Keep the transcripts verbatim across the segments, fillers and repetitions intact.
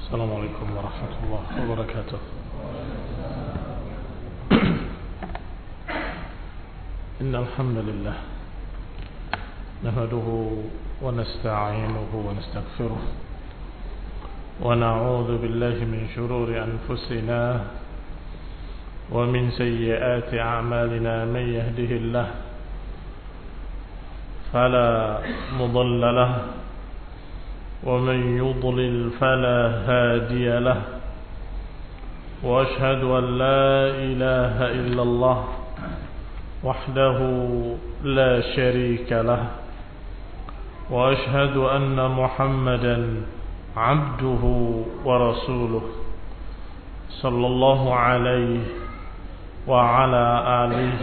السلام عليكم ورحمة الله وبركاته. إن الحمد لله نحمده ونستعينه ونستغفره ونعوذ بالله من شرور أنفسنا ومن سيئات أعمالنا. من يهده الله فلا مضل له ومن يضلل فلا هادي له، وأشهد أن لا إله إلا الله وحده لا شريك له، وأشهد أن محمدا عبده ورسوله صلى الله عليه وعلى آله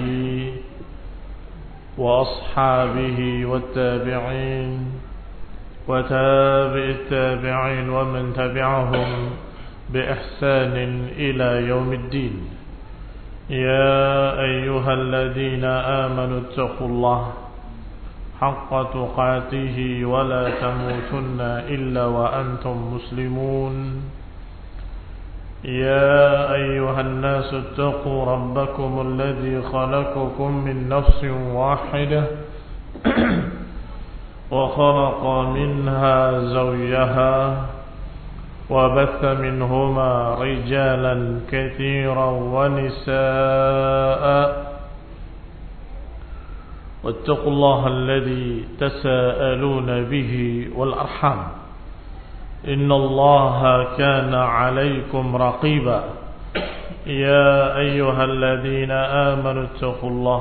وأصحابه والتابعين وتابع التابعين ومن تبعهم بإحسان إلى يوم الدين. يا أيها الذين آمنوا اتقوا الله حق تقاته ولا تموتن إلا وأنتم مسلمون. يا أيها الناس اتقوا ربكم الذي خلقكم من نفس واحدة وخلق منها زوجها وبث منهما رجالا كثيرا ونساء، واتقوا الله الذي تساءلون به والأرحام إن الله كان عليكم رقيبا. يا أيها الذين آمنوا اتقوا الله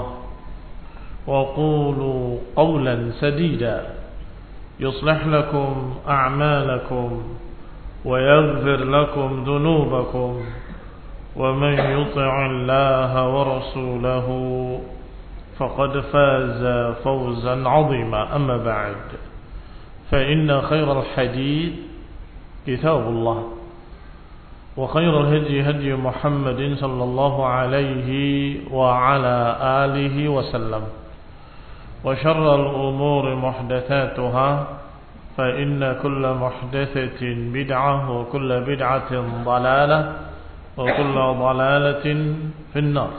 وقولوا قولا سديدا يصلح لكم أعمالكم ويغفر لكم ذنوبكم، ومن يطع الله ورسوله فقد فاز فوزا عظيما. أما بعد، فإن خير الحديث كتاب الله، وخير الهدي هدي محمد صلى الله عليه وعلى آله وسلم، وشر الأمور محدثاتها، فإن كل محدثة بدعة وكل بدعة ضلالة وكل ضلالة في النار.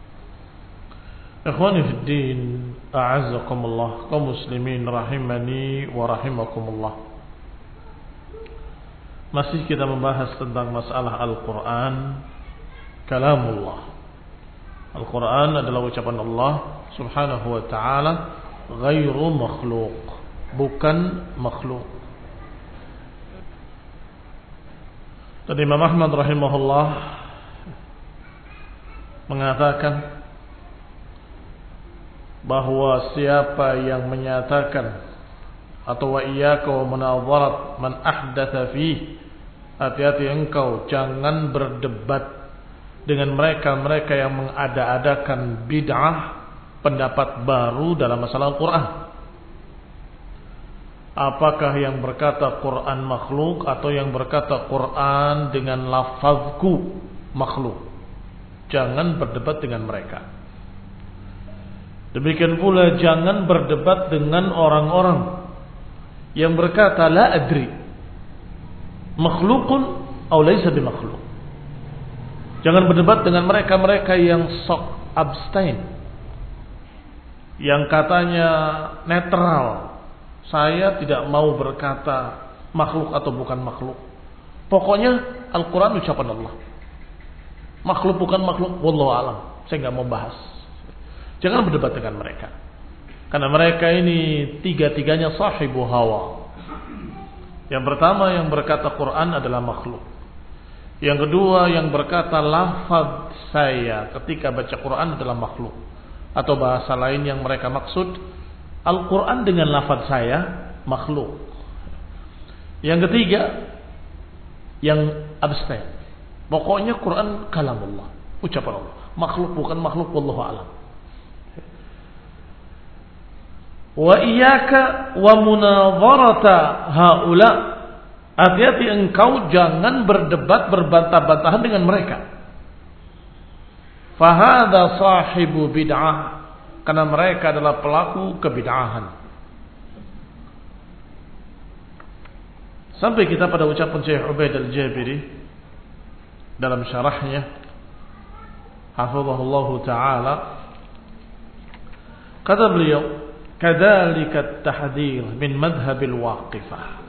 إخواني في الدين، أعزكم الله كمسلمين rahimani wa rahimakumullah. Masih kita membahas tentang masalah Al-Quran, kalamullah. Al-Quran adalah ucapan Allah subhanahu wa ta'ala, ghairu makhluk, bukan makhluk. Dan Imam Ahmad rahimahullah mengatakan bahwa siapa yang menyatakan atau wa iyyaka wa munadharat man ahdatha fi, hati-hati engkau jangan berdebat dengan mereka-mereka yang mengada-adakan bid'ah, pendapat baru dalam masalah Al-Quran. Apakah yang berkata Quran makhluk atau yang berkata Quran dengan lafazku makhluk? Jangan berdebat dengan mereka. Demikian pula jangan berdebat dengan orang-orang yang berkata la adri makhlukun atau laysa bimakhluk. Jangan berdebat dengan mereka-mereka yang sok abstain, yang katanya netral. Saya tidak mau berkata makhluk atau bukan makhluk. Pokoknya Al-Quran ucapan Allah. Makhluk bukan makhluk, wallahu alam. Saya nggak mau bahas. Jangan berdebat dengan mereka, karena mereka ini tiga-tiganya sahibu hawa. Yang pertama yang berkata Quran adalah makhluk. Yang kedua yang berkata lafaz saya ketika baca Quran adalah makhluk. Atau bahasa lain yang mereka maksud, Al-Quran dengan lafaz saya makhluk. Yang ketiga yang abstain. Pokoknya Quran kalamullah, ucapan Allah. Makhluk bukan makhluk, wallahu a'lam. Wa iyyaka wa munadharata haula, hati-hati engkau jangan berdebat berbantah-bantahan dengan mereka. Fahadha sahibu bid'ah, karena mereka adalah pelaku kebid'ahan. Sampai kita pada ucapan Syekh Ubaid al-Jabiri dalam syarahnya hafizahullahu taala, kata beliau, kadzalika at-tahdhir min madhhabil waqifah.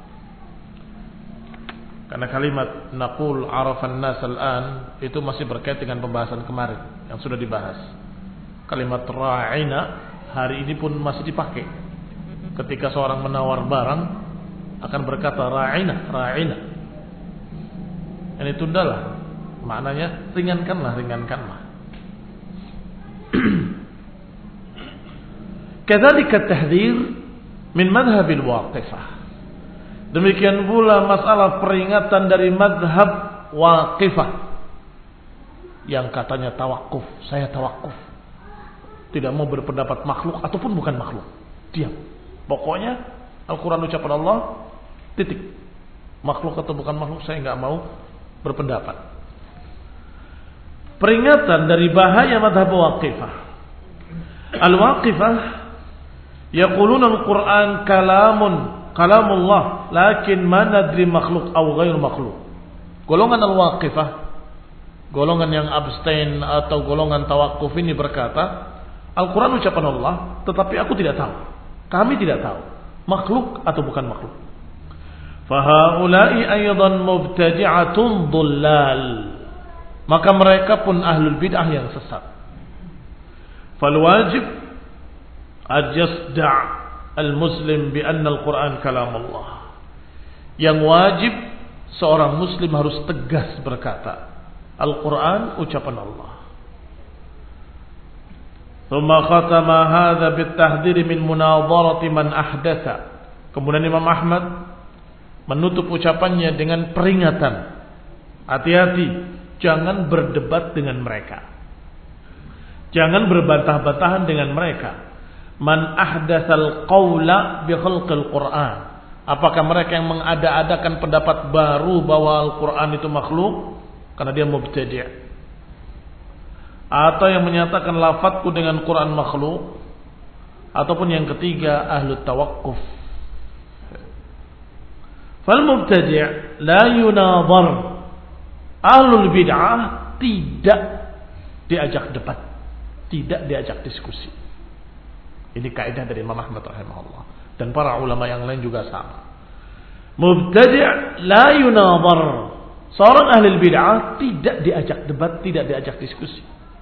Karena kalimat naqul arafan nas al-an itu masih berkait dengan pembahasan kemarin yang sudah dibahas. Kalimat ra'ina hari ini pun masih dipakai. Ketika seorang menawar barang akan berkata ra'ina, ra'ina. Ini tundalah. Maknanya ringankanlah, ringankanlah. Kadzalika at-tahdhir min madhhabil waqifah. Demikian pula masalah peringatan dari madhab waqifah yang katanya tawakuf. Saya tawakuf, tidak mau berpendapat makhluk ataupun bukan makhluk. Diam. Pokoknya Al-Quran ucapan Allah, titik. Makhluk atau bukan makhluk saya nggak mau berpendapat. Peringatan dari bahaya madhab waqifah. Al-waqifah yaquluna al-Quran kalamun kalamullah lakin ma nadri makhluk atau ghairu makhluk. Golongan al-waqifah, golongan yang abstain atau golongan tawakuf ini berkata, Al-Quran ucapan Allah, tetapi aku tidak tahu. Kami tidak tahu makhluk atau bukan makhluk. Fahaulai aydan mubtadi'atun dhullal. Maka mereka pun ahlul bid'ah yang sesat. Fal wajib ajasda' al-muslim bi anna al-Quran kalam Allah. Yang wajib seorang muslim harus tegas berkata, Al-Quran ucapan Allah. Thumma khatama hadha bit-tahdhir min munadharati man ahdatha. Kemudian Imam Ahmad menutup ucapannya dengan peringatan, hati-hati, jangan berdebat dengan mereka, jangan berbantah-bantahan dengan mereka. Man ahdatsal qaula bi khalqil Quran. Apakah mereka yang mengada-adakan pendapat baru bahwa Al-Quran itu makhluk karena dia mubtadi', atau yang menyatakan lafadzku dengan Quran makhluk, ataupun yang ketiga ahlu tawakkuf. Fal mubtadi' la yunadhar. Ahlul bid'ah tidak diajak debat, tidak diajak diskusi. Ini kaidah dari Imam Ahmad rahimahullah dan para ulama yang lain juga sama. Mubtadi' la yunadhar. Seorang ahli bid'ah tidak diajak debat, tidak diajak diskusi.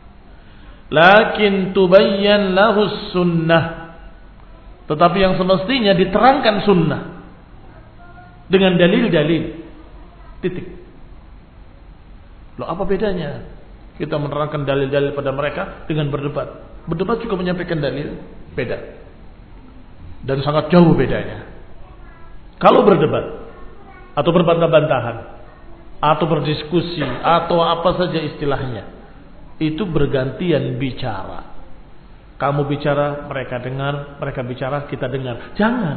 Lakin tubayyan lahu sunnah. Tetapi yang semestinya diterangkan sunnah dengan dalil-dalil. Titik. Loh, apa bedanya kita menerangkan dalil-dalil pada mereka dengan berdebat? Berdebat juga menyampaikan dalil, beda. Dan sangat jauh bedanya. Kalau berdebat atau berbantah-bantahan atau berdiskusi atau apa saja istilahnya, itu bergantian bicara. Kamu bicara, mereka dengar, mereka bicara, kita dengar. Jangan.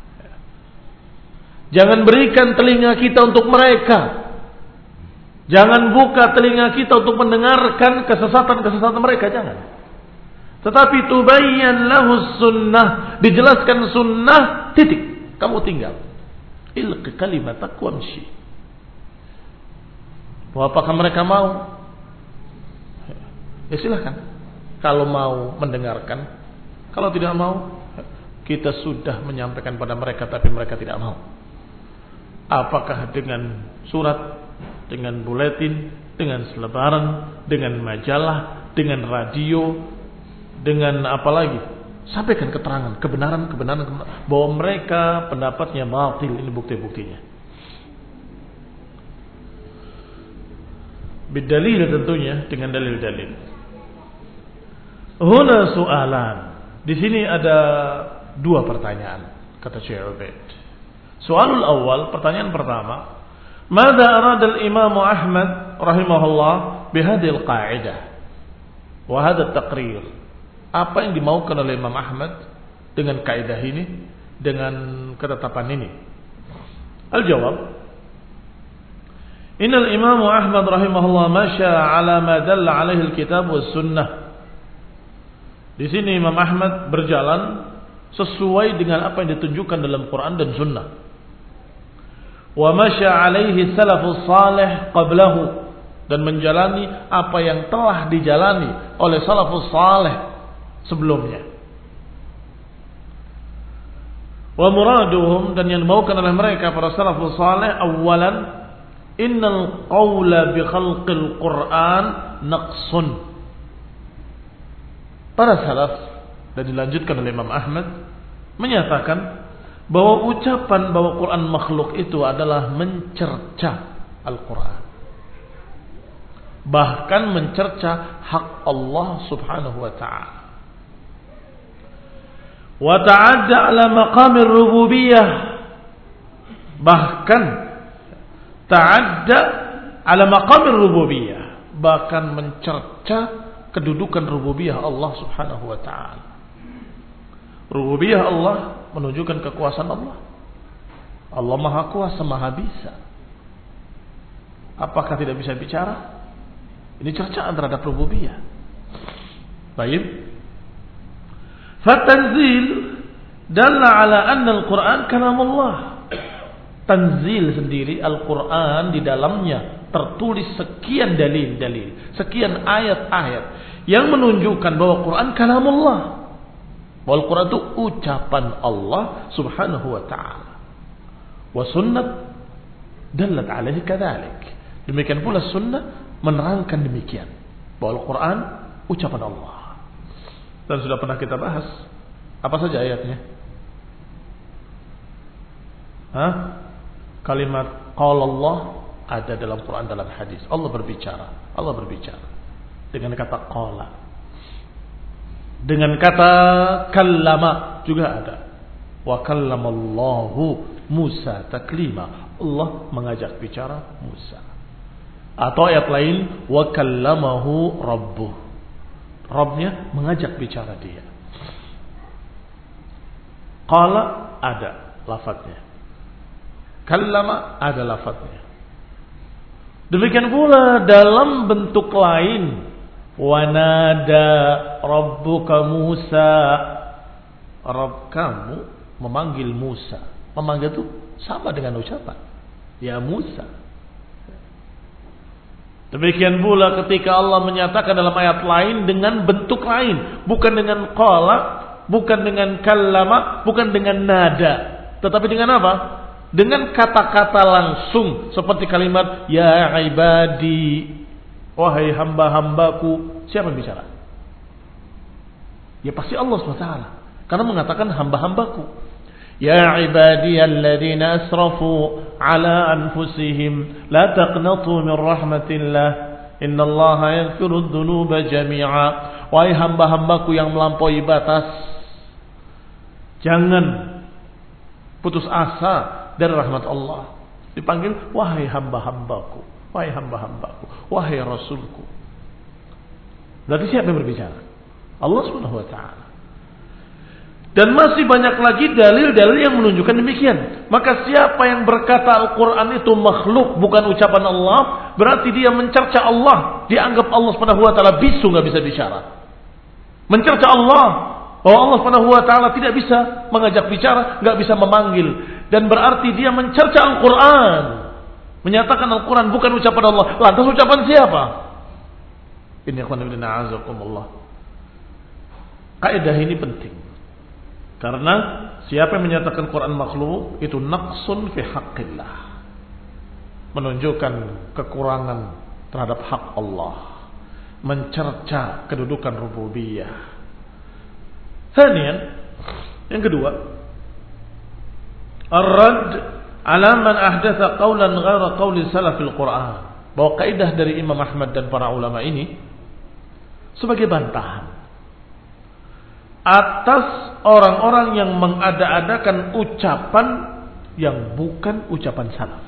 Jangan berikan telinga kita untuk mereka. Jangan buka telinga kita untuk mendengarkan kesesatan-kesesatan mereka, jangan. Tetapi tubayyan lahu sunnah, dijelaskan sunnah, titik. Kamu tinggal ilqi kalimatak wamshi. Apakah mereka mau? Ya silahkan. Kalau mau mendengarkan, kalau tidak mau, kita sudah menyampaikan pada mereka tapi mereka tidak mau. Apakah dengan surat, dengan buletin, dengan selebaran, dengan majalah, dengan radio, dengan apa lagi? Sampaikan keterangan, kebenaran, kebenaran, kebenaran bahwa mereka pendapatnya batil. Ini bukti-buktinya. Bidalil tentunya, dengan dalil-dalil. Huna soalan. Di sini ada dua pertanyaan, kata Syekh Ubaid. Soalul awal, pertanyaan pertama, Mada arada al-Imam Ahmad rahimahullah bihadil qa'idah wa hadha taqrir. Apa yang dimaukan oleh Imam Ahmad dengan kaidah ini, dengan ketetapan ini? Al-jawab, Innal Imam Ahmad rahimahullah masya ala ma dalla alaihi al-kitab was sunnah. Di sini Imam Ahmad berjalan sesuai dengan apa yang ditunjukkan dalam Quran dan Sunnah. wa masya alaihi salafus salih qablahu, dan menjalani apa yang telah dijalani oleh salafus salih sebelumnya. Wa muraduhum, dan yang dimaukan oleh mereka para salafus salih, awalan innal qawla bi khalqil Qur'an naqsun. Para salaf, dan dilanjutkan oleh Imam Ahmad, menyatakan bahwa ucapan bahwa Quran makhluk itu adalah mencerca Al-Quran, bahkan mencerca hak Allah subhanahu wa ta'ala. Wa ta'adda ala maqamir rububiyah, bahkan ta'adda ala maqamir rububiyah, bahkan mencerca kedudukan rububiyah Allah subhanahu wa ta'ala. Rububiyah Allah menunjukkan kekuasaan Allah. Allah maha kuasa, maha bisa. Apakah tidak bisa bicara? Ini cercaan terhadap rububiyah. Baik. Fatanzil dalla ala anna al-Quran kalamullah. Tanzil sendiri, Al-Quran di dalamnya tertulis sekian dalil-dalil, sekian ayat-ayat yang menunjukkan bahwa Quran kalamullah, bahwa Al-Quran itu ucapan Allah subhanahu wa ta'ala. Wa sunnah dallat alaihi kadzalik. Demikian pula sunnah menerangkan demikian, bahwa Al-Quran ucapan Allah. Dan sudah pernah kita bahas apa saja ayatnya. Hah? Kalimat qala Allah ada dalam Quran, dalam hadis. Allah berbicara, Allah berbicara dengan kata qala. Dengan kata kallama juga ada. Wa kallamallahu Musa taklima. Allah mengajak bicara Musa. Atau ayat lain, wa kallamahu rabbuh. Rabbnya mengajak bicara dia. Qala ada lafadznya. Kallama ada lafadznya. Demikian pula dalam bentuk lain, wa nada rabbuka Musa. Rabb kamu memanggil Musa. Memanggil itu sama dengan ucapan, ya Musa. Demikian pula ketika Allah menyatakan dalam ayat lain dengan bentuk lain, bukan dengan qala, bukan dengan kallama, bukan dengan nada, tetapi dengan apa? Dengan kata-kata langsung, seperti kalimat ya ibadi, wahai hamba-hambaku. Siapa yang bicara? Ya pasti Allah subhanahu wa taala, karena mengatakan hamba-hambaku. Ya ibadiyalladzina asrafu ala anfusihim la taqnatu min rahmatillah innallaha yaghfiru dzunuba jami'a. Wahai hamba-hambaku yang melampaui batas, jangan putus asa dari rahmat Allah. Dipanggil wahai hamba-hambaku, wahai hamba-hambaku, wahai rasulku. Berarti siapa yang berbicara? Allah subhanahu wa ta'ala. Dan masih banyak lagi dalil-dalil yang menunjukkan demikian. Maka siapa yang berkata Al-Quran itu makhluk, bukan ucapan Allah, berarti dia mencerca Allah. Dianggap Allah subhanahu wa ta'ala bisu, gak bisa bicara. Mencerca Allah, bahwa Allah subhanahu wa ta'ala tidak bisa mengajak bicara, gak bisa memanggil. Dan berarti dia mencerca Al-Quran, menyatakan Al-Quran bukan ucapan Allah. Lantas ucapan siapa? Ini ikhwan fillah a'azakumullah. Kaidah ini penting, karena siapa yang menyatakan Quran makhluk itu naqsun fi haqqillah, menunjukkan kekurangan terhadap hak Allah, mencerca kedudukan rububiyah. Thaniyan, yang kedua, ar-radd ala man ahdatha qawlan ghaira qawli salafil Quran. Bahwa kaidah dari Imam Ahmad dan para ulama ini sebagai bantahan atas orang-orang yang mengada-adakan ucapan yang bukan ucapan salaf.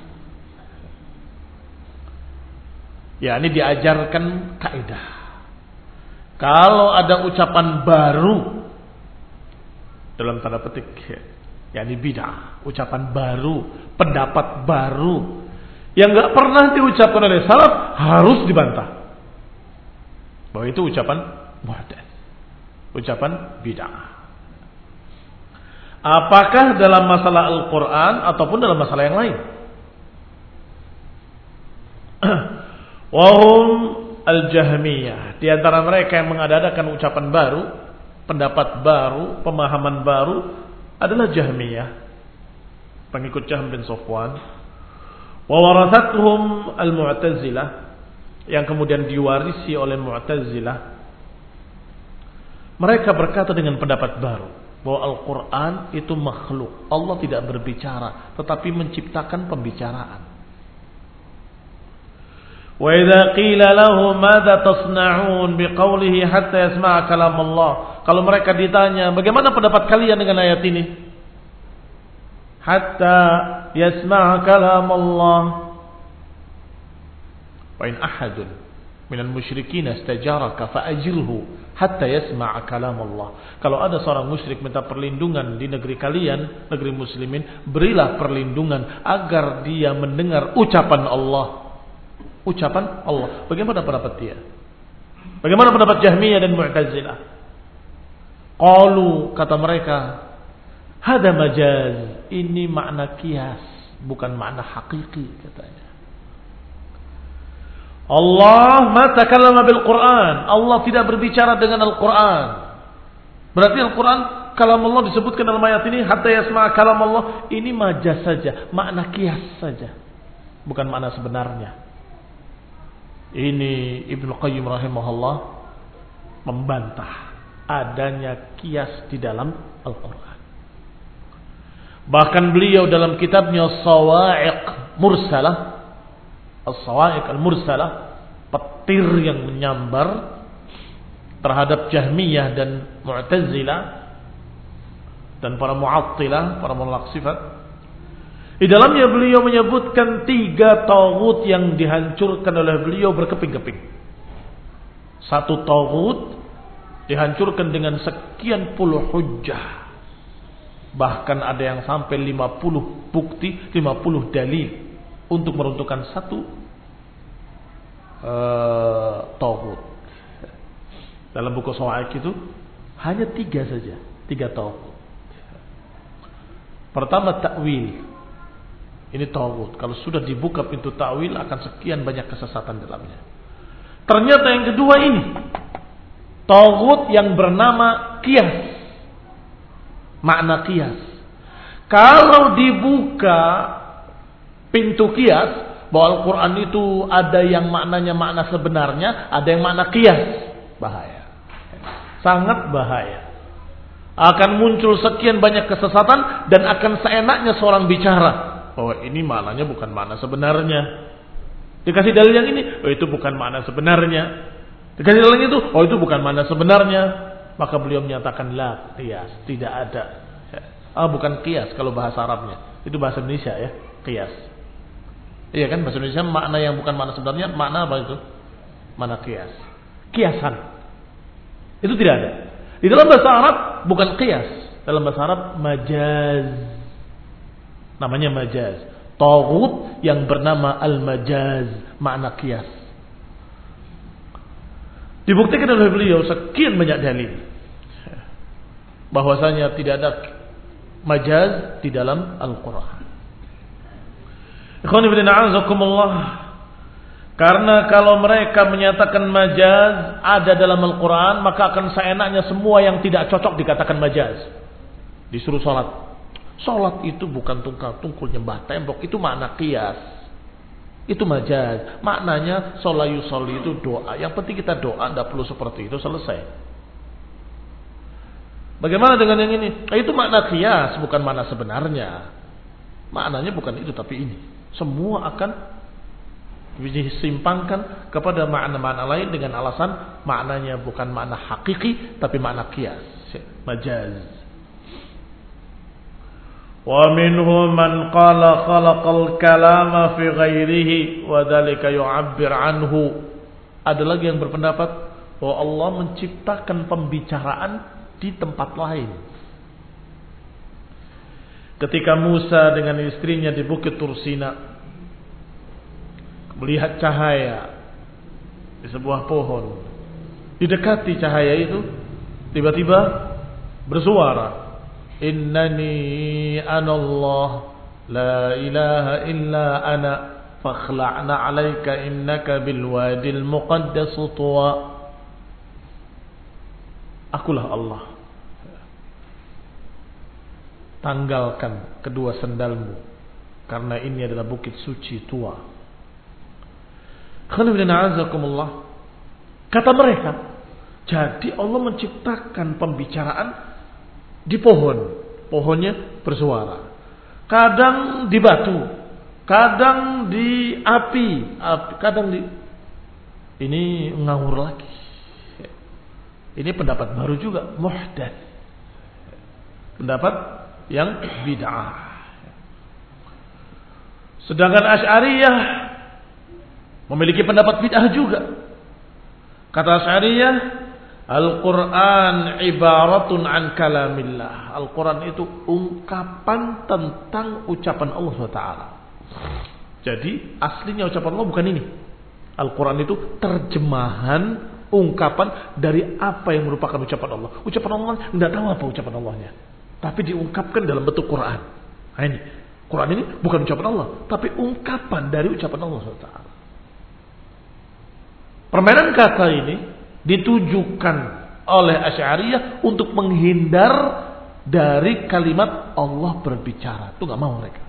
Ya, ini diajarkan kaidah. Kalau ada ucapan baru dalam tanda petik, yakni bid'ah, ucapan baru, pendapat baru yang enggak pernah diucapkan oleh salaf, harus dibantah bahwa itu ucapan muhdats, ucapan bid'ah. Apakah dalam masalah Al-Quran ataupun dalam masalah yang lain. Wahum al-Jahmiyah. Di antara mereka yang mengadakan ucapan baru, pendapat baru, pemahaman baru adalah Jahmiyah, pengikut Jahm bin Safwan. Wa warathatuhum al-Mu'tazilah, yang kemudian diwarisi oleh Mu'tazilah. Mereka berkata dengan pendapat baru bahwa Al-Quran itu makhluk. Allah tidak berbicara, tetapi menciptakan pembicaraan. Wa idza qila lahu madza tasna'un biqaulihi hatta yasma'a kalam Allah. Kalau mereka ditanya, bagaimana pendapat kalian dengan ayat ini? Hatta yasma'a kalam Allah. Wa in ahadun minal musyrikin istajaraka fa'ajirhu hatta yasma'a kalam Allah. Kalau ada seorang musyrik minta perlindungan di negeri kalian, negeri muslimin, berilah perlindungan agar dia mendengar ucapan Allah. Ucapan Allah. Bagaimana pendapat dia? Bagaimana pendapat Jahmiyah dan Mu'tazilah? Qalu, kata mereka, hada majaz, ini makna kias, bukan makna hakiki, katanya. Allah ma takallama bil Quran. Allah tidak berbicara dengan Al-Quran. Berarti Al-Quran kalam Allah disebutkan dalam ayat ini hatta yasma'a kalam Allah, ini majaz saja, makna kias saja, bukan makna sebenarnya. Ini Ibnu Qayyim rahimahullah membantah adanya kias di dalam Al-Quran. Bahkan beliau dalam kitabnya Sawa'iq Mursalah, As-Sawa'iq Al-Mursalah, petir yang menyambar terhadap Jahmiyah dan Mu'tazilah dan para Mu'attilah, para menolak sifat. Di dalamnya beliau menyebutkan tiga taghut yang dihancurkan oleh beliau berkeping-keping. Satu taghut dihancurkan dengan sekian puluh hujjah. Bahkan ada yang sampai lima puluh bukti, lima puluh dalil untuk meruntuhkan satu uh, taghut. Dalam buku Sawa'iq itu hanya tiga saja, tiga taghut. Pertama, ta'wil. Ini taghut. Kalau sudah dibuka pintu ta'wil akan sekian banyak kesesatan dalamnya. Ternyata yang kedua ini taghut yang bernama qiyas. Makna qiyas. Kalau dibuka pintu qiyas, bahwa Al-Quran itu ada yang maknanya makna sebenarnya, ada yang makna qiyas, bahaya. Sangat bahaya. Akan muncul sekian banyak kesesatan dan akan seenaknya seorang bicara bahwa ini maknanya bukan makna sebenarnya. Dikasih dalil yang ini, oh itu bukan makna sebenarnya. Dikasih dalil yang itu, oh itu bukan makna sebenarnya. Maka beliau menyatakan la qiyas, tidak ada. Ah, bukan qiyas kalau bahasa Arabnya. Itu bahasa Indonesia ya, qiyas. Iya kan, bahasa Indonesia makna yang bukan makna sebenarnya, makna apa itu? Makna qiyas. Kiasan. Itu tidak ada. Di dalam bahasa Arab bukan qiyas, dalam bahasa Arab majaz. Namanya majaz. Taghut yang bernama al-majaz, makna qiyas. Dibuktikan oleh beliau sekian banyak dalil bahwasanya tidak ada majaz di dalam Al-Quran. Ikhwan fillah a'azakumullah. Karena kalau mereka menyatakan majaz ada dalam Al-Quran, maka akan seenaknya semua yang tidak cocok dikatakan majaz. Disuruh sholat. Sholat itu bukan tungkal-tungkul nyembah tembok, itu makna qiyas. Itu majaz. Maknanya sholat yusolli itu doa. Yang penting kita doa, tidak perlu seperti itu, selesai. Bagaimana dengan yang ini? Itu makna qiyas, bukan makna sebenarnya. Maknanya bukan itu, tapi ini. Semua akan disimpangkan kepada makna-makna lain dengan alasan maknanya bukan makna hakiki, tapi makna qiyas, majaz. Wa minhum man qala khalaqal kalama fi ghairihi wa dzalika yu'abbir anhu. Ada lagi yang berpendapat bahwa Allah menciptakan pembicaraan di tempat lain. Ketika Musa dengan istrinya di Bukit Tursina melihat cahaya di sebuah pohon, didekati cahaya itu, tiba-tiba bersuara, innani anallah la ilaha illa ana fakhla'na 'alaika innaka bil wadil muqaddas tuwa. Akulah Allah. Tanggalkan kedua sendalmu karena ini adalah bukit suci tua. Kata mereka, jadi Allah menciptakan pembicaraan di pohon. Pohonnya bersuara. Kadang di batu, kadang di api, api kadang di... Ini ngawur lagi. Ini pendapat baru juga, muhdats. Pendapat yang bid'ah. Sedangkan Asy'ariyah memiliki pendapat bid'ah juga. Kata Asy'ariyah, Al-Quran ibaratun an kalamillah. Al-Quran itu ungkapan tentang ucapan Allah subhanahu wa taala. Jadi aslinya ucapan Allah bukan ini. Al-Quran itu terjemahan, ungkapan dari apa yang merupakan ucapan Allah. Ucapan Allah tidak tahu apa ucapan Allahnya, tapi diungkapkan dalam bentuk Quran. Nah ini, Quran ini bukan ucapan Allah, tapi ungkapan dari ucapan Allah subhanahu wa taala. Permainan kata ini ditujukan oleh Asy'ariyah untuk menghindar dari kalimat Allah berbicara. Itu nggak mau mereka.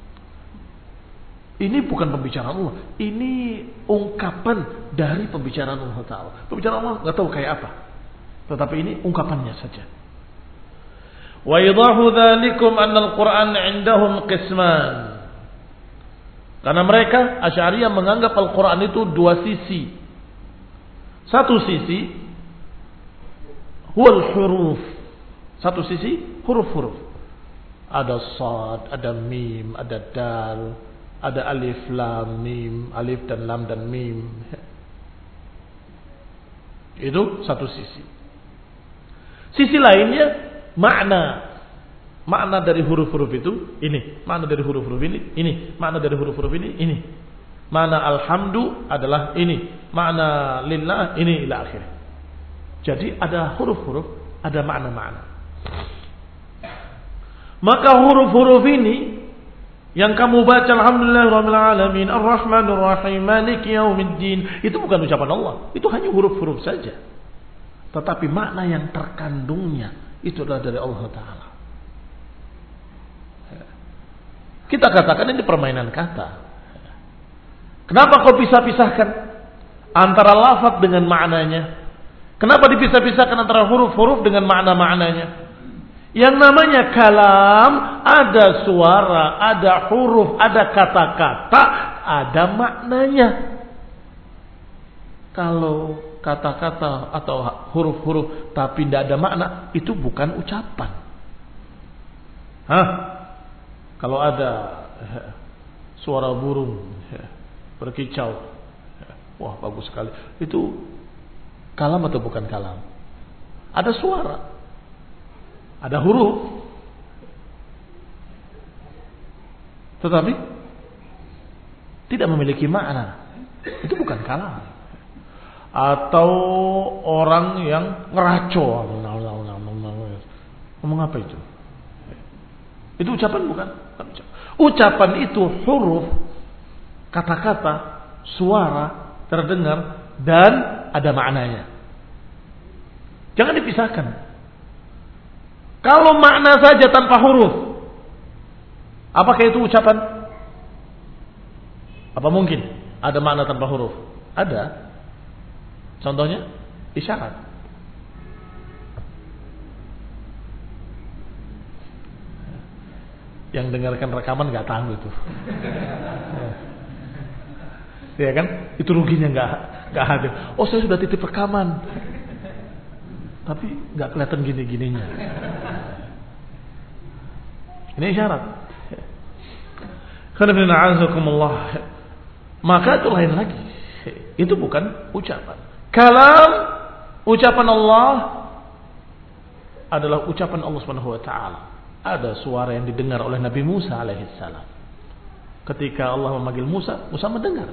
Ini bukan pembicaraan Allah, ini ungkapan dari pembicaraan Allah Taala. Pembicaraan Allah nggak tahu kayak apa, tetapi ini ungkapannya saja. Wa idahu dzalikum anna al-Qur'an 'indahum qisman. Karena mereka Asy'ariyah menganggap Al-Qur'an itu dua sisi. Satu sisi huwal huruf. Satu sisi huruf-huruf. Ada sad, ada mim, ada dal, ada alif lam mim, alif dan lam dan mim. Itu satu sisi. Sisi lainnya makna. Makna dari huruf-huruf itu ini, makna dari huruf-huruf ini, ini, makna dari huruf-huruf ini, ini. Makna alhamdu adalah ini, makna lillah ini ila akhir. Jadi ada huruf-huruf, ada makna-makna. Maka huruf-huruf ini yang kamu baca alhamdulillahirabbil alamin arrahmanir rahim maliki yaumiddin, itu bukan ucapan Allah, itu hanya huruf-huruf saja. Tetapi makna yang terkandungnya itu adalah dari Allah Taala. Kita katakan ini permainan kata. Kenapa kau pisah-pisahkan antara lafaz dengan maknanya? Kenapa dipisah-pisahkan antara huruf-huruf dengan makna-maknanya? Yang namanya kalam, ada suara, ada huruf, ada kata-kata, ada maknanya. Kalau kata-kata atau huruf-huruf tapi tidak ada makna, itu bukan ucapan. Hah? Kalau ada suara burung berkicau, wah bagus sekali. Itu kalam atau bukan kalam? Ada suara, ada huruf, tetapi tidak memiliki makna. Itu bukan kalam. Atau orang yang ngeraco, ngomong apa itu? Itu ucapan bukan? Ucapan itu huruf, kata-kata, suara terdengar dan ada maknanya. Jangan dipisahkan. Kalau makna saja tanpa huruf, apakah itu ucapan? Apa mungkin ada makna tanpa huruf? Ada. Contohnya isyarat. Yang dengarkan rekaman nggak tahu itu. Ya kan? Itu ruginya nggak nggak hadir. Oh saya sudah titip rekaman, tapi nggak kelihatan gini-gininya. Ini isyarat. Maka itu lain lagi. Itu bukan ucapan. Kalam, ucapan Allah adalah ucapan Allah Subhanahu wa taala. Ada suara yang didengar oleh Nabi Musa alaihissalam. Ketika Allah memanggil Musa, Musa mendengar.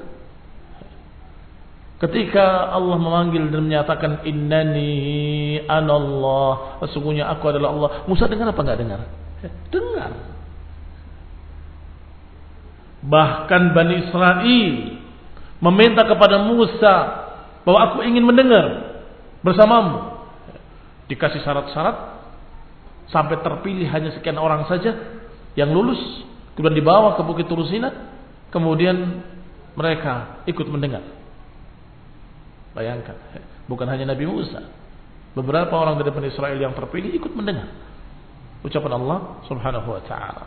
Ketika Allah memanggil dan menyatakan innani anallah, sesungguhnya aku adalah Allah, Musa dengar apa enggak dengar? Dengar. Bahkan Bani Israel meminta kepada Musa bahwa aku ingin mendengar bersamamu. Dikasih syarat-syarat sampai terpilih hanya sekian orang saja yang lulus, kemudian dibawa ke Bukit Tur Sina, kemudian mereka ikut mendengar. Bayangkan, bukan hanya Nabi Musa, beberapa orang dari Bani Israel yang terpilih ikut mendengar ucapan Allah Subhanahu wa taala.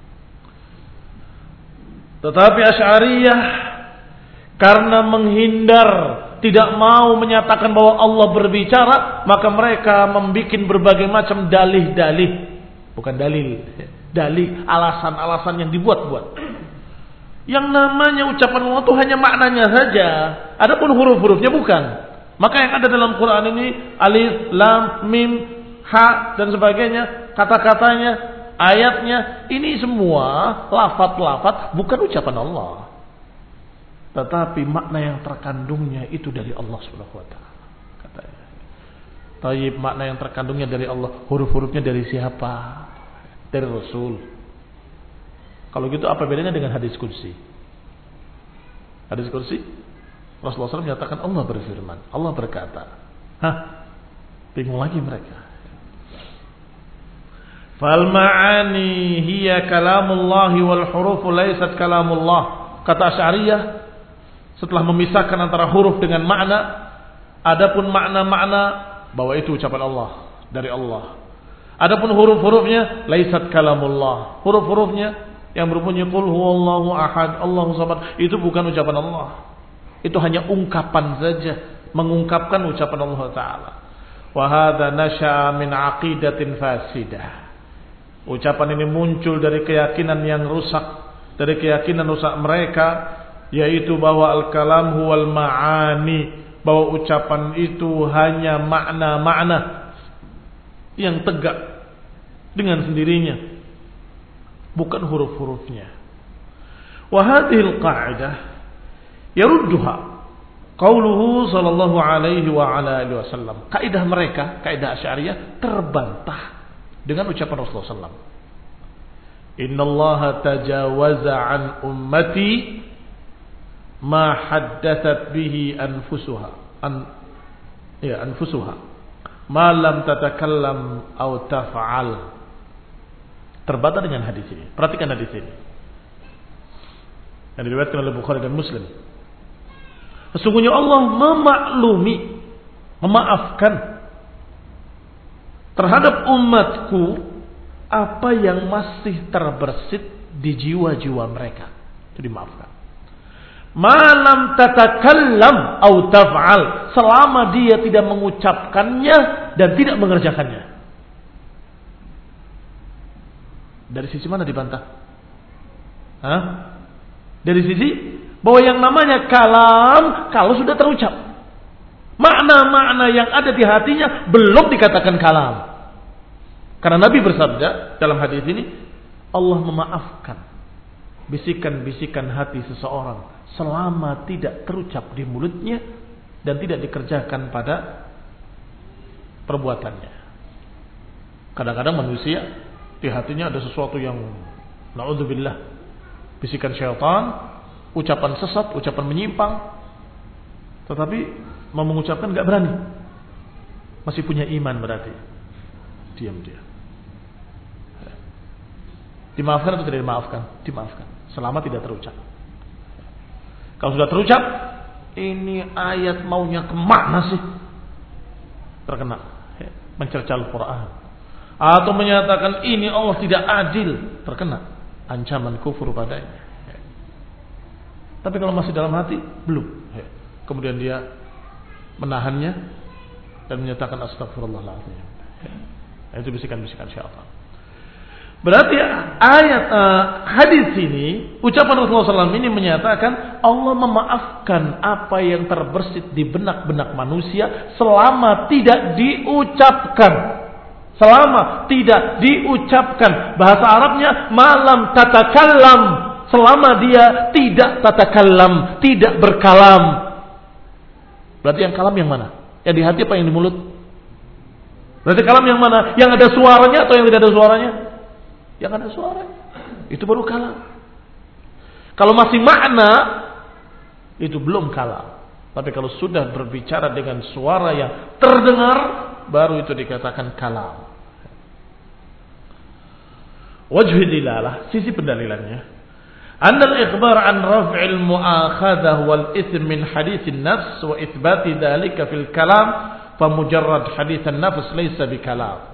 Tetapi Asy'ariyah karena menghindar, tidak mau menyatakan bahwa Allah berbicara, maka mereka membuat berbagai macam dalih-dalih, bukan dalil, dalih, alasan-alasan yang dibuat-buat. Yang namanya ucapan Allah itu hanya maknanya saja, adapun huruf-hurufnya bukan. Maka yang ada dalam Quran ini alif, lam, mim, ha dan sebagainya, kata-katanya, ayatnya, ini semua lafaz-lafaz bukan ucapan Allah. Tetapi makna yang terkandungnya itu dari Allah Subhanahu wa taala. Katanya. Tayyib, makna yang terkandungnya dari Allah, huruf-hurufnya dari siapa? Dari Rasul. Kalau gitu apa bedanya dengan hadis qudsi? Hadis qudsi Rasulullah shallallahu alaihi wasallam menyatakan Allah berfirman, Allah berkata. Hah? Bingung lagi mereka. Fal ma'ani hiya kalamullah wal hurufu laysat kalamullah. Kata Asy'ariyah, setelah memisahkan antara huruf dengan makna, adapun makna-makna bahwa itu ucapan Allah, dari Allah. Adapun huruf-hurufnya laisat kalamullah. Huruf-hurufnya yang berbunyi qul huwallahu ahad, Allahu samad, itu bukan ucapan Allah. Itu hanya ungkapan saja, mengungkapkan ucapan Allah taala. Wa hadza nasha'a min aqidatin fasidah. Ucapan ini muncul dari keyakinan yang rusak, dari keyakinan rusak mereka, yaitu bahwa al-kalam huwal ma'ani, bahwa ucapan itu hanya makna-makna yang tegak dengan sendirinya, bukan huruf-hurufnya. Wa hadhil qa'idah yarudduha qauluhu sallallahu alaihi wa ala alihi wasallam. Kaidah mereka, kaidah Asy'ariyah terbantah dengan ucapan Rasulullah sallallahu alaihi wasallam. Innallaha tajawaza an ummati ma haddathat bihi anfusuha an ya anfusuha ma lam tatakallam aw taf'al. Terbantah dengan hadis ini. Perhatikan hadis ini yang diriwayatkan oleh Bukhari dan Muslim. Sesungguhnya Allah memaklumi, memaafkan terhadap umatku apa yang masih terbersit di jiwa-jiwa mereka. Itu dimaafkan. Malam tatakallam au taf'al, selama dia tidak mengucapkannya dan tidak mengerjakannya. Dari sisi mana dibantah? Hah? Dari sisi bahwa yang namanya kalam kalau sudah terucap, makna-makna yang ada di hatinya belum dikatakan kalam. Karena Nabi bersabda dalam hadis ini, Allah memaafkan bisikan-bisikan hati seseorang selama tidak terucap di mulutnya dan tidak dikerjakan pada perbuatannya. Kadang-kadang manusia di hatinya ada sesuatu yang na'udzubillah, bisikan syaitan, ucapan sesat, ucapan menyimpang, tetapi mau mengucapkan gak berani. Masih punya iman berarti. Diam dia. Dimaafkan atau tidak dimaafkan? Dimaafkan. Selama tidak terucap. Kalau sudah terucap, ini ayat maunya kemana sih? Terkena. Mencerca Al-Quran. Atau menyatakan ini Allah tidak adil. Terkena. Ancaman kufur padanya. Tapi kalau masih dalam hati, belum. Kemudian dia menahannya dan menyatakan astagfirullahaladzim. Itu bisikan-bisikan syaitan. Berarti ayat uh, hadis ini, ucapan Rasulullah shallallahu alaihi wasallam ini menyatakan Allah memaafkan apa yang terbersit di benak-benak manusia selama tidak diucapkan. Selama tidak diucapkan. Bahasa Arabnya malam tatakallam. Selama dia tidak tatakallam, tidak berkalam. Berarti yang kalam yang mana? Yang di hati apa yang di mulut? Berarti kalam yang mana? Yang ada suaranya atau yang tidak ada suaranya? Yang ada suaranya. Itu baru kalam. Kalau masih makna, itu belum kalam. Tapi kalau sudah berbicara dengan suara yang terdengar, baru itu dikatakan kalam. Wajh dilalah, sisi pendalilannya. Annal ikhbar an raf'il mu'akhadah wal ithm min hadithin nafs wa ithbati dhalika fil kalam fa mujarrad hadithan nafs laysa bi kalam.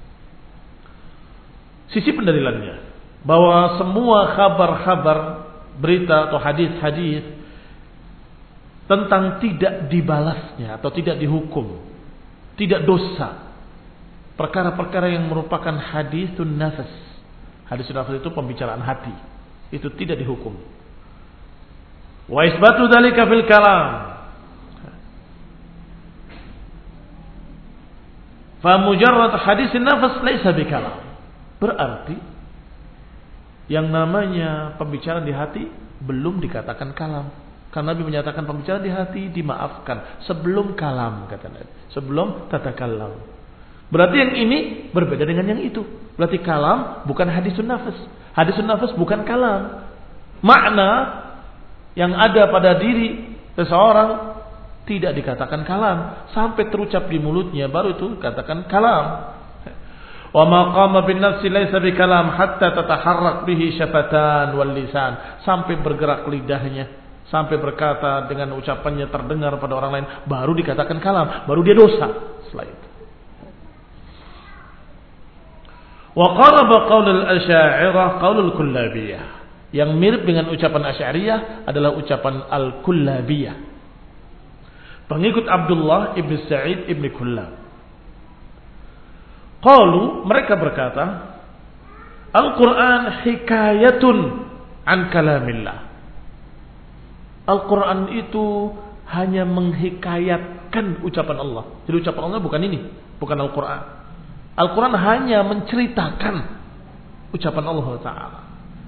Sisi pendalilannya bahwa semua kabar-kabar, berita atau hadis-hadis tentang tidak dibalasnya atau tidak dihukum, tidak dosa, perkara-perkara yang merupakan haditsun nafs. Haditsun nafs itu pembicaraan hati, itu tidak dihukum. Wa isbatu dzalika fil kalam. Fa mujarrad haditsun nafs laysa bi kalam. Berarti yang namanya pembicaraan di hati belum dikatakan kalam. Karena Nabi menyatakan pembicaraan di hati dimaafkan sebelum kalam, kata Nabi. Sebelum tatakallam. Berarti yang ini berbeda dengan yang itu. Berarti kalam bukan hadisun nafs. Hadisun nafs bukan kalam. Makna yang ada pada diri seseorang tidak dikatakan kalam. Sampai terucap di mulutnya baru itu katakan kalam. Wa ma qama bin nafsi laysa bi kalam hatta tataharrak bihi syafatan wal lisan. Sampai bergerak lidahnya, sampai berkata dengan ucapannya terdengar pada orang lain, baru dikatakan kalam, baru dia dosa setelah itu. Wa qaraba qaul al-asy'ariyah qaul al-kullabiyah. Yang mirip dengan ucapan Asy'ariyah adalah ucapan al-Kullabiyah. Pengikut Abdullah ibn Sa'id ibn Kullab. Qalu, mereka berkata, Al-Quran hikayatun an kalamillah. Al-Quran itu hanya menghikayatkan ucapan Allah. Jadi ucapan Allah bukan ini, bukan Al-Quran. Al-Quran hanya menceritakan ucapan Allah Ta'ala.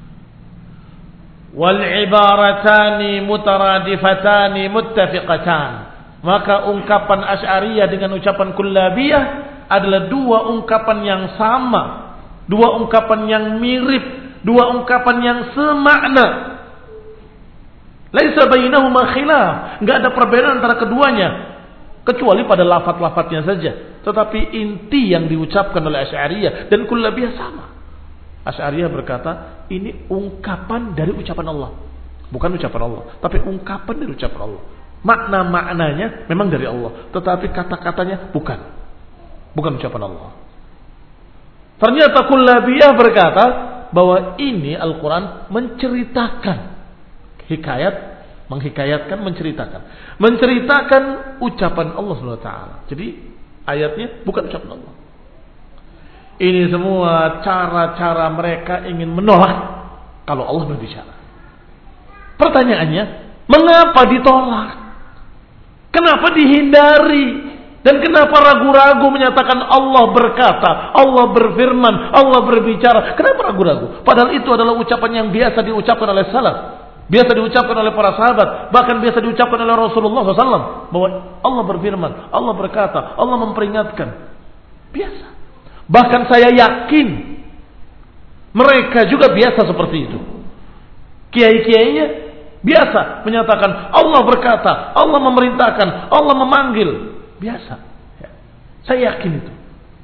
Wal ibaratani mutaradifatani muttafiqatan. Maka ungkapan Asy'ariyah dengan ucapan Kullabiyah adalah dua ungkapan yang sama, dua ungkapan yang mirip, dua ungkapan yang semakna. Laisa bainahuma khilaf, enggak ada perbedaan antara keduanya kecuali pada lafaz-lafaznya saja. Tetapi inti yang diucapkan oleh Asy'ariyah dan Kullabiyah sama. Asy'ariyah berkata, ini ungkapan dari ucapan Allah. Bukan ucapan Allah, tapi ungkapan dari ucapan Allah. Makna-maknanya memang dari Allah, tetapi kata-katanya bukan. Bukan ucapan Allah. Ternyata Kullabiyah berkata bahwa ini Al-Quran menceritakan. Hikayat, menghikayatkan, menceritakan. Menceritakan ucapan Allah subhanahu wa taala. Jadi ayatnya bukan ucapan Allah. Ini semua cara-cara mereka ingin menolak kalau Allah berbicara. Pertanyaannya, mengapa ditolak? Kenapa dihindari? Dan kenapa ragu-ragu menyatakan Allah berkata, Allah berfirman, Allah berbicara? Kenapa ragu-ragu? Padahal itu adalah ucapan yang biasa diucapkan oleh salaf, biasa diucapkan oleh para sahabat, bahkan biasa diucapkan oleh Rasulullah shallallahu alaihi wasallam bahwa Allah berfirman, Allah berkata, Allah memperingatkan. Biasa. Bahkan saya yakin mereka juga biasa seperti itu. Kiai-kiainya biasa menyatakan Allah berkata, Allah memerintahkan, Allah memanggil. Biasa. Ya. Saya yakin itu.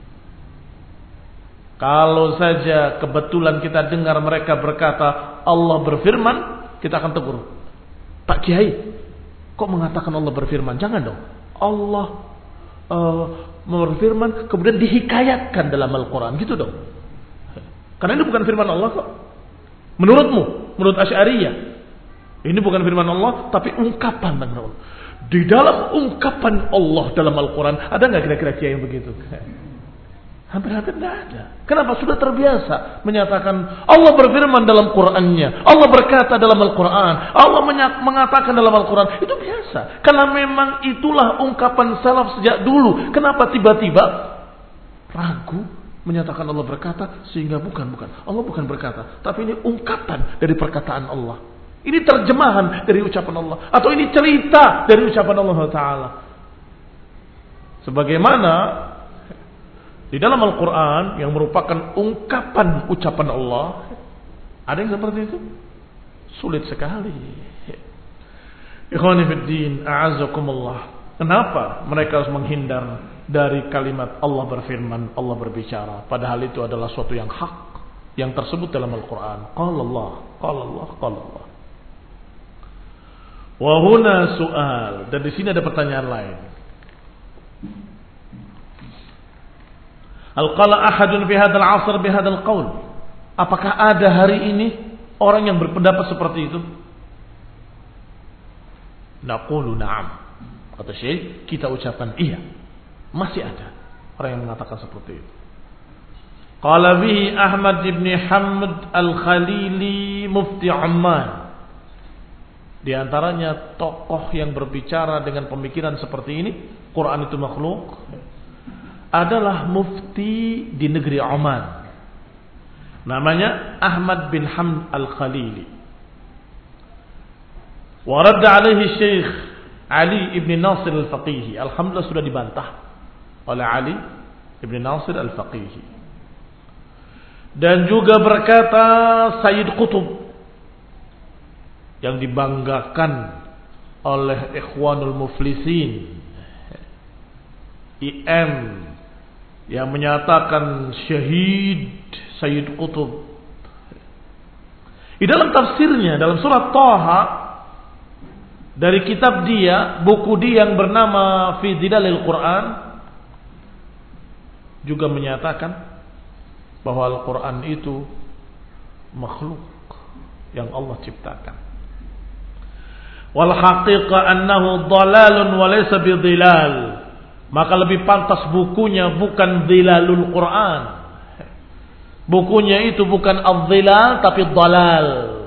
Kalau saja kebetulan kita dengar mereka berkata Allah berfirman, kita akan tegur. Pak Kiai, kok mengatakan Allah berfirman? Jangan dong. Allah uh, berfirman kemudian dihikayatkan dalam Al-Quran. Gitu dong. Karena ini bukan firman Allah kok. Menurutmu, menurut Asy'ariyah, ini bukan firman Allah, tapi ungkapan dari Allah. Di dalam ungkapan Allah dalam Al-Quran, ada nggak kira-kira kiai yang begitu? Hampir-hampir nggak ada. Kenapa? Sudah terbiasa menyatakan Allah berfirman dalam Qurannya, Allah berkata dalam Al-Quran, Allah mengatakan dalam Al-Quran. Itu biasa. Karena memang itulah ungkapan salaf sejak dulu. Kenapa tiba-tiba ragu menyatakan Allah berkata sehingga bukan bukan Allah bukan berkata, tapi ini ungkapan dari perkataan Allah. Ini terjemahan dari ucapan Allah. Atau ini cerita dari ucapan Allah Ta'ala. Sebagaimana di dalam Al-Quran yang merupakan ungkapan ucapan Allah. Ada yang seperti itu? Sulit sekali. Ikhwani fid din, a'azzakumullah. Kenapa mereka harus menghindar dari kalimat Allah berfirman, Allah berbicara, padahal itu adalah suatu yang hak yang tersebut dalam Al-Qur'an. Qala Allah, qala Allah, qala Allah. Wa huna su'al, dan di sini ada pertanyaan lain. Hal qala ahadun fi hadzal 'asr bi hadzal qaul? Apakah ada hari ini orang yang berpendapat seperti itu? Naqulu na'am. Kata Syekh, kita ucapkan iya. Masih ada orang yang mengatakan seperti itu. Qala bihi Ahmad ibn Hamd al-Khalili mufti Amman. Di antaranya tokoh yang berbicara dengan pemikiran seperti ini, Quran itu makhluk, adalah mufti di negeri Oman. Namanya Ahmad bin Hamd al-Khalili. Wa radda alaihi Syekh Ali ibn Nasir al-Faqihi. Alhamdulillah sudah dibantah oleh Ali ibn Nasir al-Faqihi. Dan juga berkata Sayyid Qutb, yang dibanggakan oleh Ikhwanul Muflisin, I M, yang menyatakan syahid Sayyid Qutb. Di dalam tafsirnya dalam surat Thaha, dari kitab dia, buku dia yang bernama Fi Zilalil Quran, juga menyatakan bahwa Al-Quran itu makhluk yang Allah ciptakan. Wal haqiqa annahu dhalalun wa laysa bidhilal. Maka lebih pantas bukunya bukan Dhilalul Quran. Bukunya itu bukan ad-dhilal tapi dhalal.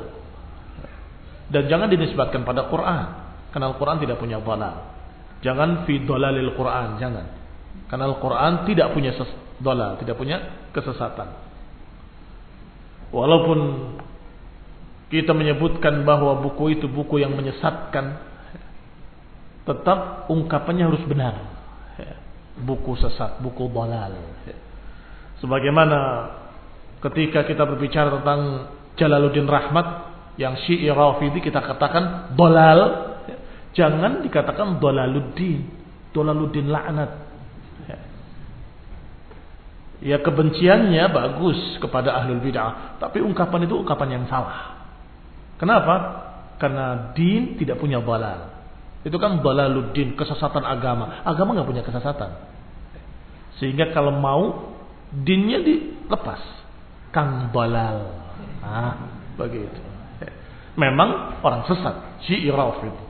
Dan jangan dinisbatkan pada Quran. Karena Al-Quran tidak punya dhalal. Jangan fi dhalalil Quran, jangan. Karena Al-Quran tidak punya dhalal, tidak punya kesesatan. Walaupun kita menyebutkan bahwa buku itu buku yang menyesatkan, tetap ungkapannya harus benar. Buku sesat, buku dhalal. Sebagaimana ketika kita berbicara tentang Jalaluddin Rahmat yang Syi'i Rafidhi, kita katakan dhalal. Jangan dikatakan Dhalaluddin, Dhalaluddin laknat. Ya, kebenciannya bagus kepada ahlul bid'ah, tapi ungkapan itu ungkapan yang salah. Kenapa? Karena din tidak punya dhalal. Itu kan Dhalaluddin, kesesatan agama. Agama nggak punya kesesatan. Sehingga kalau mau dinnya dilepas, kang dhalal. Ah, begitu. Memang orang sesat, Syi'i Rafidhi.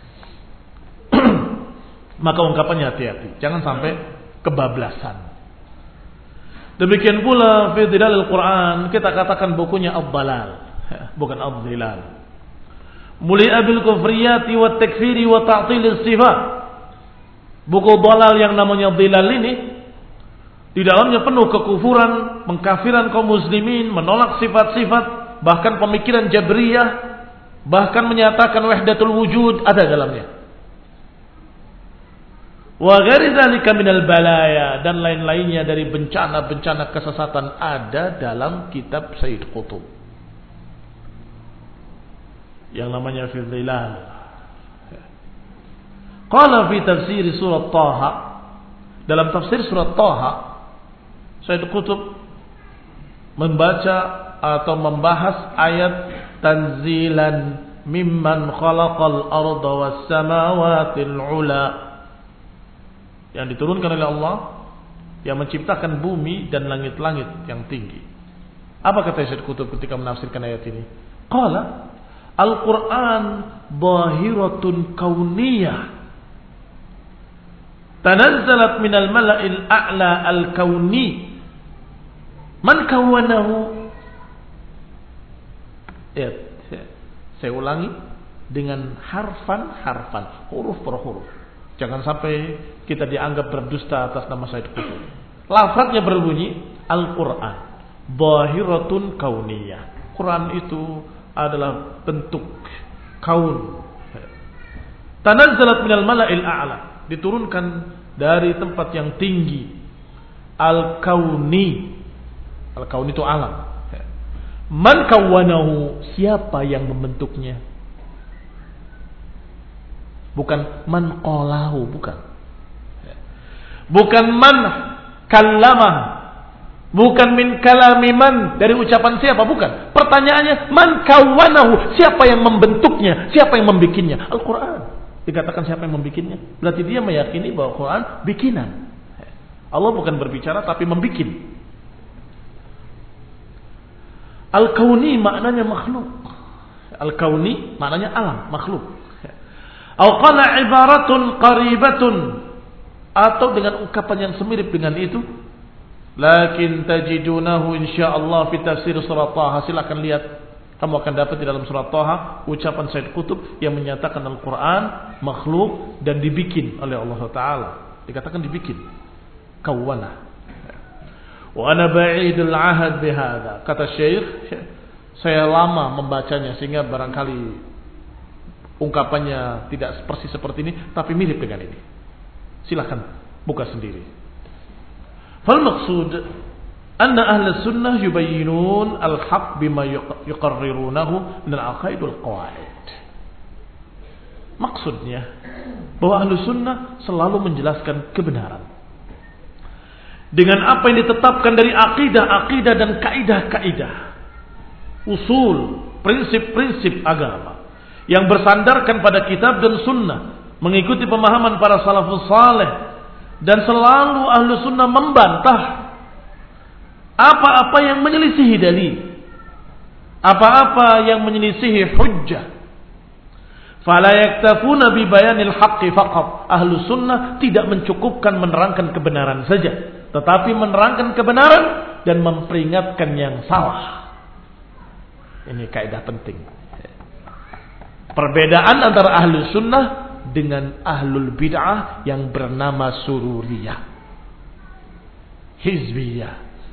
Maka ungkapannya hati-hati, jangan sampai kebablasan. Demikian pula fi Dhilalil Quran, kita katakan bukunya ad-dhalal, bukan ad-dhilal. Muli'a bil kufriyati wat takfiri wa ta'tilis sifat. Buku dhalal yang namanya dhilal ini, di dalamnya penuh kekufuran, pengkafiran kaum muslimin, menolak sifat-sifat, bahkan pemikiran Jabriyah, bahkan menyatakan wahdatul wujud ada dalamnya. Wa ghairi dzalika minal balaya, dan lain-lainnya dari bencana-bencana kesesatan ada dalam kitab Sayyid Qutb yang namanya Fi Dhilal. Qala fi tafsir surat Thaha, dalam tafsir surat Thaha Sayyid Qutb membaca atau membahas ayat tanzilan mimman khalaqal arda was samawatil ula, yang diturunkan oleh Allah yang menciptakan bumi dan langit-langit yang tinggi. Apa kata Syekh Qutb ketika menafsirkan ayat ini? Qala Al-Quran zahiratun kauniyah tanazzalat minal mala'il a'la al-kauni man kawanahu. Ya, saya ulangi dengan harfan-harfan, huruf per huruf. Jangan sampai kita dianggap berdusta atas nama Sayyid Qutb. Lafaznya berbunyi Al-Quran zahiratun kauniyah. Quran itu adalah bentuk kaun. Tanazzalat minal mala'il a'la, diturunkan dari tempat yang tinggi. Al-kauni, al-kauni itu alam. Man kawwanahu, siapa yang membentuknya? Bukan man qalahu, bukan. Bukan man kallama, bukan min kalami man, dari ucapan siapa, bukan. Pertanyaannya man kawwanahu, siapa yang membentuknya, siapa yang membikinnya? Al-Quran. Dikatakan siapa yang membikinnya, berarti dia meyakini bahwa Quran bikinan. Allah bukan berbicara tapi membikin. Al-Kauni maknanya makhluk. Al-Kauni maknanya alam, makhluk. Atau qala ibaratun qaribatun, atau dengan ungkapan yang semirip dengan itu. Lakin tajidunahu insyaallah fi tafsir surat Taha. Silakan lihat, kamu akan dapat di dalam surat Taha ucapan Sayyid Qutb yang menyatakan Al-Quran makhluk dan dibikin oleh Allah Ta'ala. Dikatakan dibikin. Kawwana. Wa ana ba'idul ahad bihadza. Kata Syekh, saya lama membacanya sehingga barangkali ungkapannya tidak persis seperti ini, tapi mirip dengan ini. Silakan buka sendiri. Fal maqsud anna ahli sunnah yubayyinun al-haq bima yuqarrirunahu min al-aqaid wal qawaid. Maksudnya bahwa ahli sunnah selalu menjelaskan kebenaran dengan apa yang ditetapkan dari akidah-akidah dan kaidah-kaidah, usul, prinsip-prinsip agama yang bersandarkan pada kitab dan sunnah, mengikuti pemahaman para salafus saleh, dan selalu ahlu sunnah membantah apa-apa yang menyelisihi dalil, apa-apa yang menyelisihi hujjah. Fala yaktafuna bi bayanil haqqi faqat. Ahlu sunnah tidak mencukupkan menerangkan kebenaran saja, tetapi menerangkan kebenaran dan memperingatkan yang salah. Ini kaidah penting. Perbedaan antara ahlu sunnah dengan ahlul bid'ah yang bernama sururiyah, hizbiyah.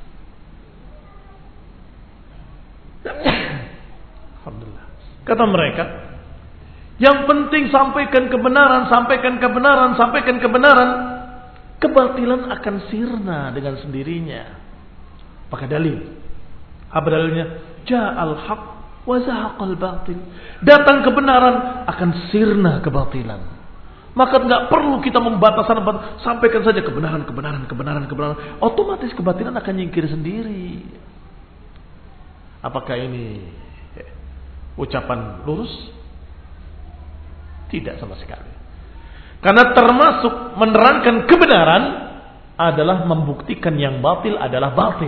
Alhamdulillah. Kata mereka, yang penting sampaikan kebenaran, sampaikan kebenaran, sampaikan kebenaran. Kebatilan akan sirna dengan sendirinya. Pakai dalil. Apa dalilnya? Ja'al haq wa zahaqal batil. Datang kebenaran, akan sirna kebatilan. Maka tidak perlu kita membatasan, sampaikan saja kebenaran, kebenaran, kebenaran, kebenaran. Otomatis kebatilan akan nyingkir sendiri. Apakah ini ucapan lurus? Tidak sama sekali. Karena termasuk menerangkan kebenaran adalah membuktikan yang batil adalah batil.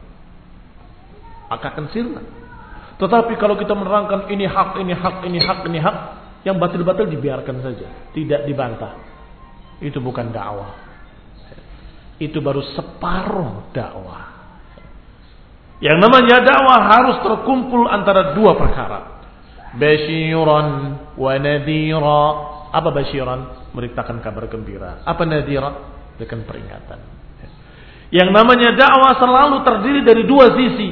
Akan sirna. Tetapi kalau kita menerangkan ini hak, ini hak, ini hak, ini hak, yang batil-batil dibiarkan saja, tidak dibantah. Itu bukan dakwah. Itu baru separuh dakwah. Yang namanya dakwah harus terkumpul antara dua perkara. Basyiran wa nadhira. Apa basyiran? Memberitakan kabar gembira. Apa nadhira? Berikan peringatan. Yang namanya dakwah selalu terdiri dari dua sisi.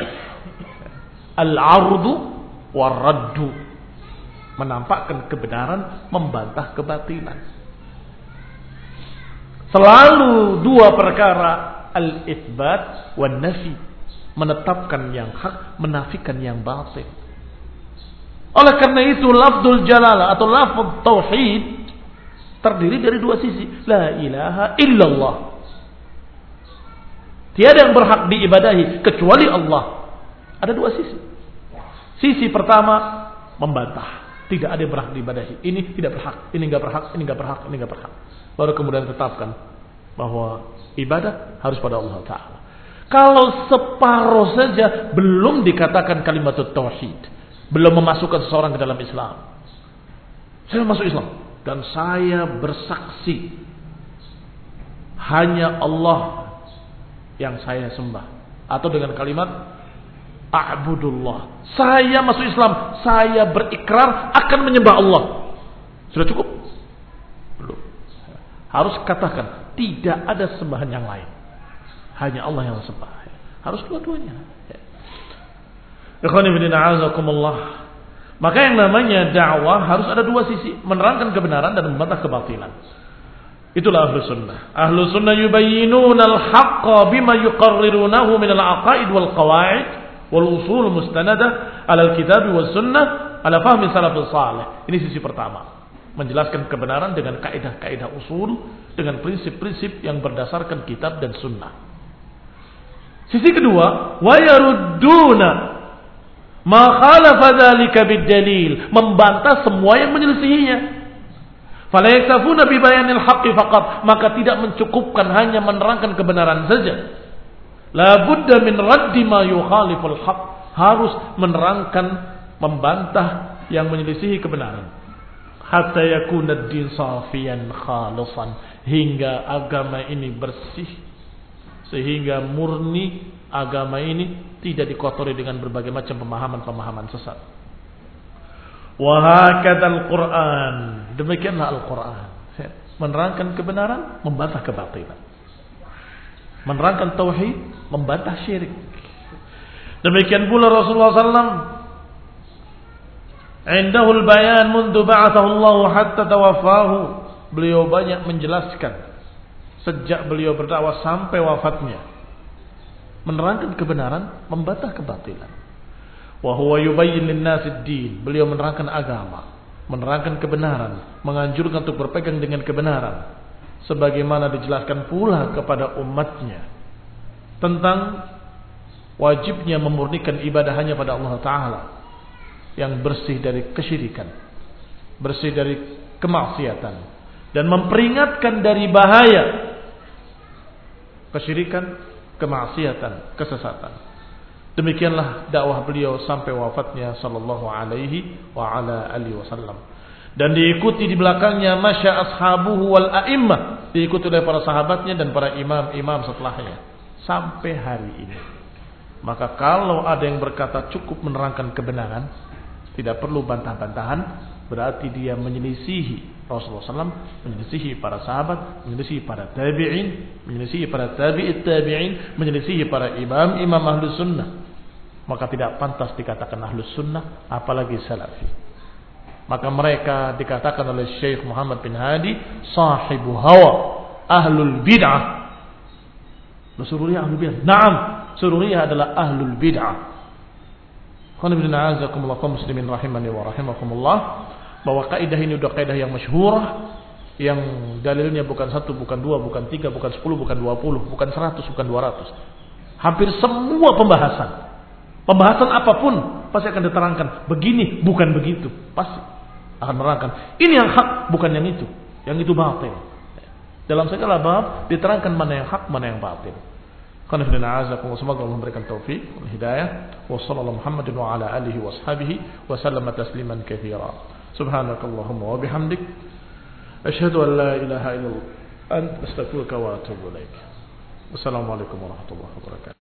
Al-ardu war-raddu. Menampakkan kebenaran, membantah kebatilan. Selalu dua perkara, al-itsbat wan-nafi. Menetapkan yang hak, menafikan yang batil. Oleh karena itu lafzul jalalah atau lafz tauhid terdiri dari dua sisi. La ilaha illallah. Tiada yang berhak diibadahi kecuali Allah. Ada dua sisi. Sisi pertama membantah. Tidak ada yang berhak diibadahi. Ini tidak berhak, ini enggak berhak, ini enggak berhak, ini enggak berhak. Baru kemudian tetapkan bahwa ibadah harus pada Allah Ta'ala. Kalau separuh saja belum dikatakan kalimat tauhid, belum memasukkan seseorang ke dalam Islam. Saya masuk Islam dan saya bersaksi hanya Allah yang saya sembah, atau dengan kalimat a'budullah, saya masuk Islam, saya berikrar akan menyembah Allah. Sudah cukup? Belum. Harus katakan tidak ada sembahan yang lain, hanya Allah yang sembah. Harus dua-duanya. Maka yang namanya dakwah harus ada dua sisi, menerangkan kebenaran dan membantah kebatilan. Itulah ahlu sunnah. Ahlu sunnah yubayyinuna al-haqqa bima yuqarrirunahu min al-aqaid wal qawaid. wal usul mustanadah 'ala al-kitab was sunnah 'ala fahmi salafus salih. Ini sisi pertama, menjelaskan kebenaran dengan kaidah-kaidah usul, dengan prinsip-prinsip yang berdasarkan kitab dan sunnah. Sisi kedua, wa yarudduna ma khalafa dzalika bid-dalil, membantah semua yang menyelisihinya. Fala yaktafuna bi bayanil haqqi faqat, maka tidak mencukupkan hanya menerangkan kebenaran saja. La budda min raddi ma yukhaliful haqq, harus menerangkan, membantah yang menyelisihi kebenaran. Hatta yakuna ad-din safiyan khalisan, hingga agama ini bersih, sehingga murni agama ini tidak dikotori dengan berbagai macam pemahaman-pemahaman sesat. Wa hakadzal Qur'an, demikianlah Al-Qur'an, menerangkan kebenaran, membantah kebatilan. Menerangkan tauhid, membantah syirik. Demikian pula Rasulullah sallallahu alaihi wasallam, indahul bayan mundu ba'athahu Allah hatta tawaffahu, beliau banyak menjelaskan sejak beliau berdakwah sampai wafatnya, menerangkan kebenaran, membantah kebatilan. Wa huwa yubayyin lin-nasi ad-din, beliau menerangkan agama, menerangkan kebenaran, menganjurkan untuk berpegang dengan kebenaran, sebagaimana dijelaskan pula kepada umatnya tentang wajibnya memurnikan ibadah hanya pada Allah Ta'ala, yang bersih dari kesyirikan, bersih dari kemaksiatan, dan memperingatkan dari bahaya kesyirikan, kemaksiatan, kesesatan. Demikianlah dakwah beliau sampai wafatnya sallallahu alaihi wa ala alihi wasallam. Dan diikuti di belakangnya masya ashabuhu wal a'immah, diikuti oleh para sahabatnya dan para imam-imam setelahnya sampai hari ini. Maka kalau ada yang berkata cukup menerangkan kebenaran, tidak perlu bantah-bantahan, berarti dia menyelisihi Rasulullah sallallahu alaihi wasallam, menyelisihi para sahabat, menyelisihi para tabi'in, menyelisihi para tabi'it tabi'in, menyelisihi para imam-imam ahlus sunnah. Maka tidak pantas dikatakan ahlus sunnah, apalagi salafi. Maka mereka dikatakan oleh Syekh Muhammad bin Hadi sahibu hawa, ahlul bid'ah. Sururiyah ahlul bid'ah. Naam, sururiyah adalah ahlul bid'ah. Qul inna a'azakumullah kaum muslimin rahimani wa rahimakumullah, bahwa kaidah ini sudah kaidah yang masyhurah, yang dalilnya bukan satu, bukan dua, bukan tiga, bukan sepuluh, bukan dua puluh, bukan seratus, bukan dua ratus. Hampir semua pembahasan, pembahasan apapun pasti akan diterangkan begini, bukan begitu, pasti akan menerangkan ini yang hak, bukan yang itu, yang itu batil. Dalam segala bab diterangkan mana yang hak, mana yang batil. Semoga Allah memberikan taufik dan hidayah. Wassallallahu Muhammadin wa ala alihi wa ashabihi wa sallama tasliman katsira. Subhanakallahumma wa bihamdik, asyhadu an la ilaha illa anta, astaghfiruka wa atubu ilaik. Wassalamualaikum warahmatullahi wabarakatuh.